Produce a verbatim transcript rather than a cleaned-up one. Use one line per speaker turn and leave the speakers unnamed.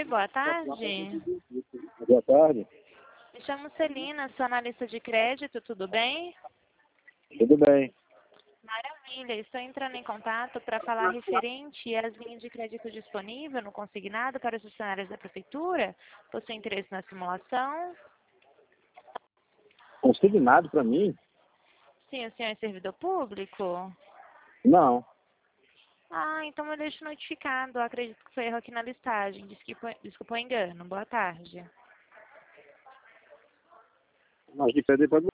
Oi, boa tarde.
Boa tarde.
Me chamo Celina, sou analista de crédito, tudo bem?
Tudo bem.
Maravilha, estou entrando em contato para falar referente às linhas de crédito disponível no consignado para os funcionários da prefeitura. Possui interesse na simulação?
Consignado para mim?
Sim, o senhor é servidor público?
Não.
Ah, então eu deixo notificado. Eu acredito que foi erro aqui na listagem. Desculpa, desculpa o engano. Boa tarde.
Mas de pode